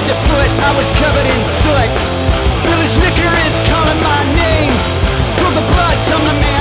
head to foot, I was covered in soot. Village liquor is calling my name. Drove the blood from the man